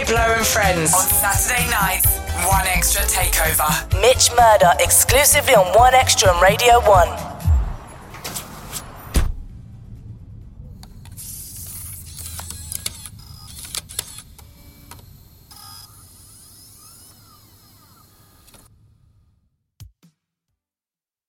Diplo and Friends. On Saturday nights, 1Xtra Takeover. Mitch Murder exclusively on 1Xtra and Radio 1.